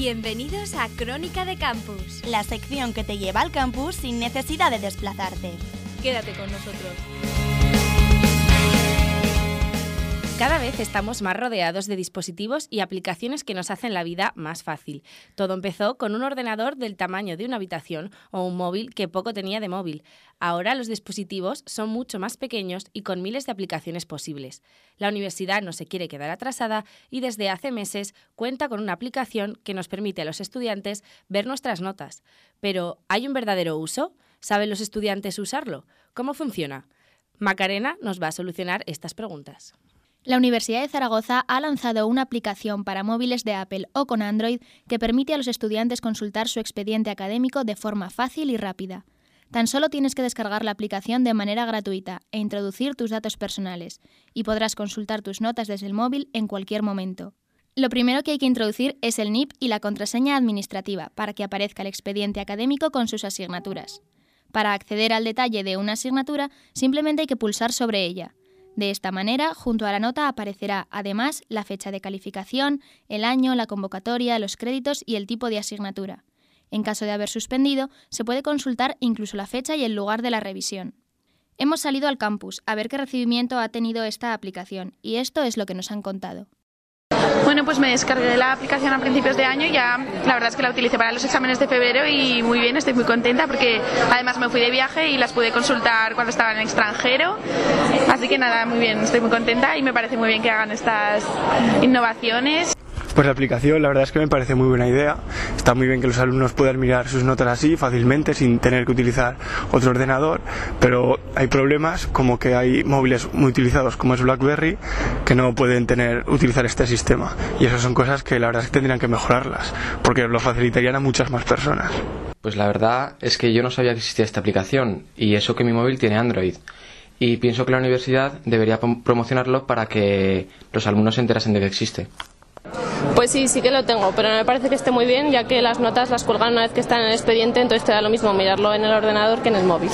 Bienvenidos a Crónica de Campus, la sección que te lleva al campus sin necesidad de desplazarte. Quédate con nosotros. Cada vez estamos más rodeados de dispositivos y aplicaciones que nos hacen la vida más fácil. Todo empezó con un ordenador del tamaño de una habitación o un móvil que poco tenía de móvil. Ahora los dispositivos son mucho más pequeños y con miles de aplicaciones posibles. La universidad no se quiere quedar atrasada y desde hace meses cuenta con una aplicación que nos permite a los estudiantes ver nuestras notas. Pero, ¿hay un verdadero uso? ¿Saben los estudiantes usarlo? ¿Cómo funciona? Macarena nos va a solucionar estas preguntas. La Universidad de Zaragoza ha lanzado una aplicación para móviles de Apple o con Android que permite a los estudiantes consultar su expediente académico de forma fácil y rápida. Tan solo tienes que descargar la aplicación de manera gratuita e introducir tus datos personales, y podrás consultar tus notas desde el móvil en cualquier momento. Lo primero que hay que introducir es el NIP y la contraseña administrativa para que aparezca el expediente académico con sus asignaturas. Para acceder al detalle de una asignatura, simplemente hay que pulsar sobre ella. De esta manera, junto a la nota aparecerá, además, la fecha de calificación, el año, la convocatoria, los créditos y el tipo de asignatura. En caso de haber suspendido, se puede consultar incluso la fecha y el lugar de la revisión. Hemos salido al campus a ver qué recibimiento ha tenido esta aplicación, y esto es lo que nos han contado. Bueno, pues me descargué la aplicación a principios de año y ya la verdad es que la utilicé para los exámenes de febrero y muy bien, estoy muy contenta porque además me fui de viaje y las pude consultar cuando estaba en el extranjero, así que nada, muy bien, estoy muy contenta y me parece muy bien que hagan estas innovaciones. Pues la aplicación la verdad es que me parece muy buena idea. Está muy bien que los alumnos puedan mirar sus notas así fácilmente sin tener que utilizar otro ordenador, pero hay problemas como que hay móviles muy utilizados como es BlackBerry que no pueden utilizar este sistema, y esas son cosas que la verdad es que tendrían que mejorarlas porque lo facilitarían a muchas más personas. Pues la verdad es que yo no sabía que existía esta aplicación, y eso que mi móvil tiene Android. Y pienso que la universidad debería promocionarlo para que los alumnos se enterasen de que existe. Pues sí que lo tengo, pero no me parece que esté muy bien, ya que las notas las cuelgan una vez que están en el expediente, entonces te da lo mismo mirarlo en el ordenador que en el móvil.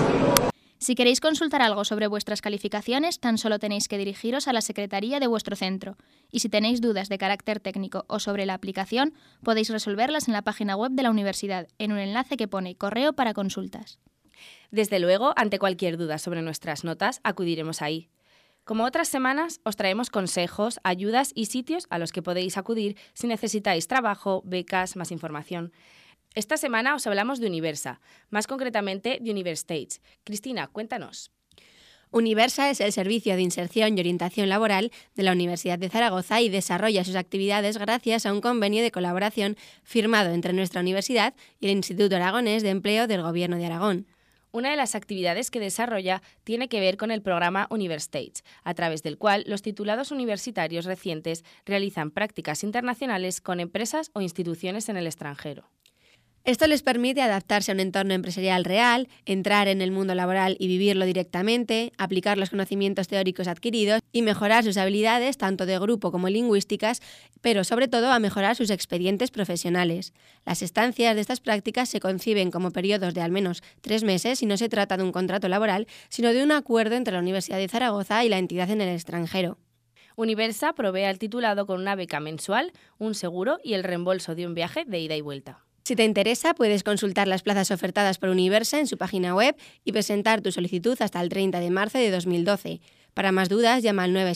Si queréis consultar algo sobre vuestras calificaciones, tan solo tenéis que dirigiros a la secretaría de vuestro centro. Y si tenéis dudas de carácter técnico o sobre la aplicación, podéis resolverlas en la página web de la universidad, en un enlace que pone correo para consultas. Desde luego, ante cualquier duda sobre nuestras notas, acudiremos ahí. Como otras semanas, os traemos consejos, ayudas y sitios a los que podéis acudir si necesitáis trabajo, becas, más información. Esta semana os hablamos de Universa, más concretamente de Universtage. Cristina, cuéntanos. Universa es el servicio de inserción y orientación laboral de la Universidad de Zaragoza y desarrolla sus actividades gracias a un convenio de colaboración firmado entre nuestra universidad y el Instituto Aragonés de Empleo del Gobierno de Aragón. Una de las actividades que desarrolla tiene que ver con el programa Universtage, a través del cual los titulados universitarios recientes realizan prácticas internacionales con empresas o instituciones en el extranjero. Esto les permite adaptarse a un entorno empresarial real, entrar en el mundo laboral y vivirlo directamente, aplicar los conocimientos teóricos adquiridos y mejorar sus habilidades tanto de grupo como lingüísticas, pero sobre todo a mejorar sus expedientes profesionales. Las estancias de estas prácticas se conciben como periodos de al menos 3 meses y no se trata de un contrato laboral, sino de un acuerdo entre la Universidad de Zaragoza y la entidad en el extranjero. Universa provee al titulado con una beca mensual, un seguro y el reembolso de un viaje de ida y vuelta. Si te interesa, puedes consultar las plazas ofertadas por Universa en su página web y presentar tu solicitud hasta el 30 de marzo de 2012. Para más dudas, llama al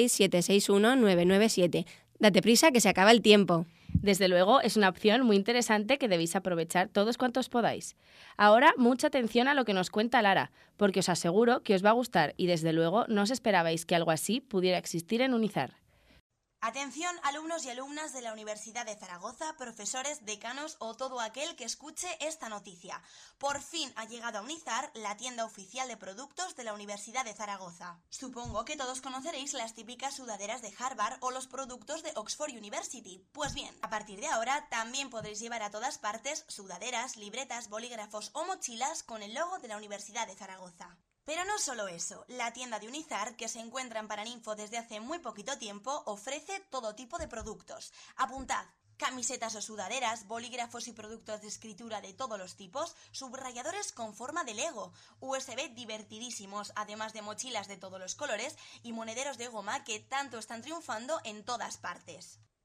976-761-997. Date prisa, que se acaba el tiempo. Desde luego, es una opción muy interesante que debéis aprovechar todos cuantos podáis. Ahora, mucha atención a lo que nos cuenta Lara, porque os aseguro que os va a gustar y desde luego no os esperabais que algo así pudiera existir en Unizar. Atención, alumnos y alumnas de la Universidad de Zaragoza, profesores, decanos o todo aquel que escuche esta noticia. Por fin ha llegado a Unizar, la tienda oficial de productos de la Universidad de Zaragoza. Supongo que todos conoceréis las típicas sudaderas de Harvard o los productos de Oxford University. Pues bien, a partir de ahora también podréis llevar a todas partes sudaderas, libretas, bolígrafos o mochilas con el logo de la Universidad de Zaragoza. Pero no solo eso, la tienda de Unizar, que se encuentra en Paraninfo desde hace muy poquito tiempo, ofrece todo tipo de productos. Apuntad: camisetas o sudaderas, bolígrafos y productos de escritura de todos los tipos, subrayadores con forma de Lego, USB divertidísimos, además de mochilas de todos los colores y monederos de goma que tanto están triunfando en todas partes.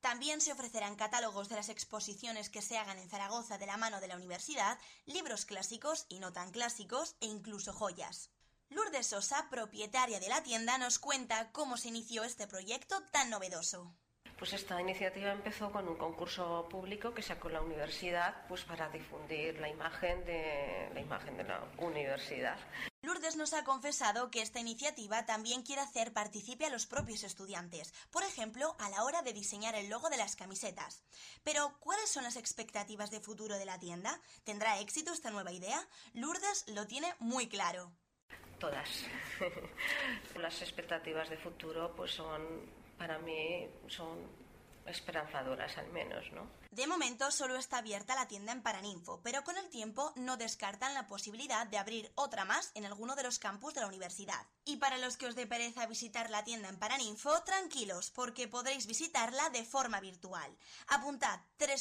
También se ofrecerán catálogos de las exposiciones que se hagan en Zaragoza de la mano de la universidad, libros clásicos y no tan clásicos e incluso joyas. Lourdes Sosa, propietaria de la tienda, nos cuenta cómo se inició este proyecto tan novedoso. Pues esta iniciativa empezó con un concurso público que sacó la universidad pues para difundir la imagen de la universidad. Lourdes nos ha confesado que esta iniciativa también quiere hacer partícipe a los propios estudiantes, por ejemplo, a la hora de diseñar el logo de las camisetas. Pero, ¿cuáles son las expectativas de futuro de la tienda? ¿Tendrá éxito esta nueva idea? Lourdes lo tiene muy claro. Todas. Las expectativas de futuro pues para mí son esperanzadoras al menos, ¿no? De momento solo está abierta la tienda en Paraninfo, pero con el tiempo no descartan la posibilidad de abrir otra más en alguno de los campus de la universidad. Y para los que os dé pereza visitar la tienda en Paraninfo, tranquilos, porque podréis visitarla de forma virtual. Apuntad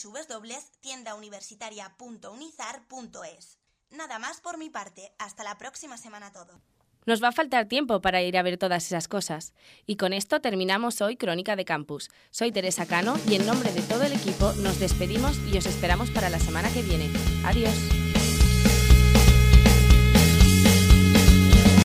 www.tiendauniversitaria.unizar.es. Nada más por mi parte, hasta la próxima semana todo. Nos va a faltar tiempo para ir a ver todas esas cosas. Y con esto terminamos hoy Crónica de Campus. Soy Teresa Cano y en nombre de todo el equipo nos despedimos y os esperamos para la semana que viene. Adiós.